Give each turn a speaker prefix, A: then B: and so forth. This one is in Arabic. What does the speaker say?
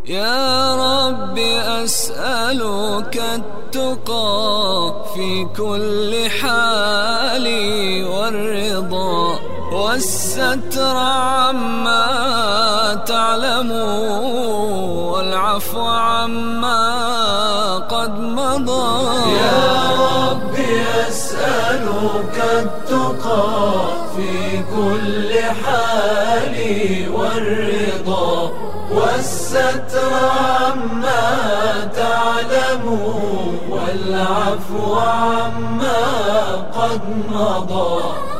A: يا رب أسألك التقى في كل حال والرضا والستر عما تعلم والعفو عما قد مضى.
B: يا رب أسألك التقى في كل حال والرضا والستر عما تعلم والعفو عما قد مضى.